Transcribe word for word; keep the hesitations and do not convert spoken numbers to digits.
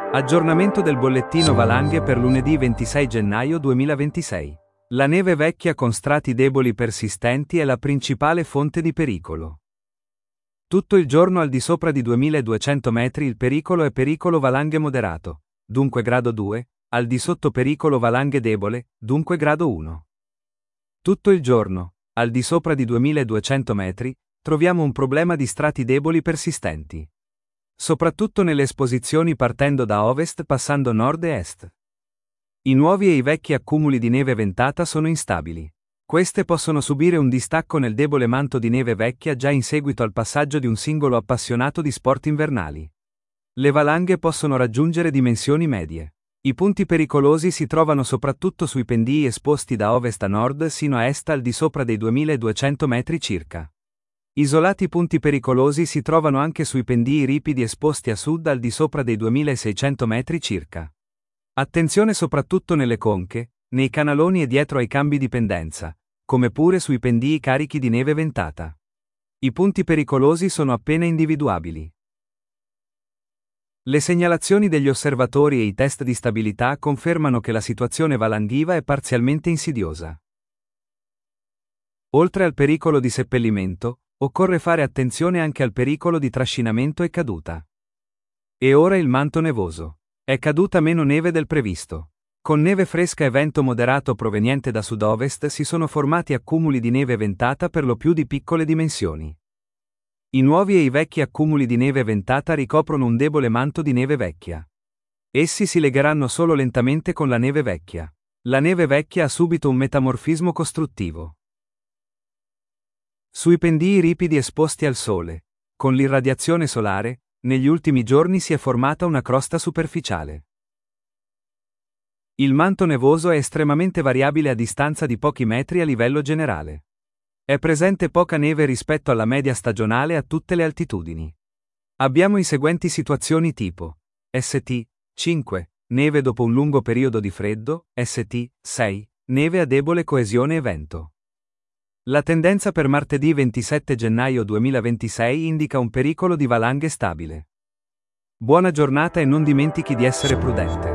Aggiornamento del bollettino valanghe per lunedì ventisei gennaio duemilaventisei. La neve vecchia con strati deboli persistenti è la principale fonte di pericolo. Tutto il giorno al di sopra di duemiladuecento metri il pericolo è pericolo valanghe moderato, dunque grado due, al di sotto pericolo valanghe debole, dunque grado uno. Tutto il giorno, al di sopra di duemiladuecento metri, troviamo un problema di strati deboli persistenti. Soprattutto nelle esposizioni partendo da ovest passando nord e est. I nuovi e i vecchi accumuli di neve ventata sono instabili. Queste possono subire un distacco nel debole manto di neve vecchia già in seguito al passaggio di un singolo appassionato di sport invernali. Le valanghe possono raggiungere dimensioni medie. I punti pericolosi si trovano soprattutto sui pendii esposti da ovest a nord sino a est al di sopra dei duemiladuecento metri circa. Isolati punti pericolosi si trovano anche sui pendii ripidi esposti a sud al di sopra dei duemilaseicento metri circa. Attenzione soprattutto nelle conche, nei canaloni e dietro ai cambi di pendenza, come pure sui pendii carichi di neve ventata. I punti pericolosi sono appena individuabili. Le segnalazioni degli osservatori e i test di stabilità confermano che la situazione valanghiva è parzialmente insidiosa. Oltre al pericolo di seppellimento, occorre fare attenzione anche al pericolo di trascinamento e caduta. E ora il manto nevoso. È caduta meno neve del previsto. Con neve fresca e vento moderato proveniente da sud-ovest si sono formati accumuli di neve ventata per lo più di piccole dimensioni. I nuovi e i vecchi accumuli di neve ventata ricoprono un debole manto di neve vecchia. Essi si legheranno solo lentamente con la neve vecchia. La neve vecchia ha subito un metamorfismo costruttivo. Sui pendii ripidi esposti al sole, con l'irradiazione solare, negli ultimi giorni si è formata una crosta superficiale. Il manto nevoso è estremamente variabile a distanza di pochi metri a livello generale. È presente poca neve rispetto alla media stagionale a tutte le altitudini. Abbiamo i seguenti situazioni tipo: S T cinque, neve dopo un lungo periodo di freddo, S T sei, neve a debole coesione e vento. La tendenza per martedì ventisette gennaio duemilaventisei indica un pericolo di valanghe stabile. Buona giornata e non dimentichi di essere prudente.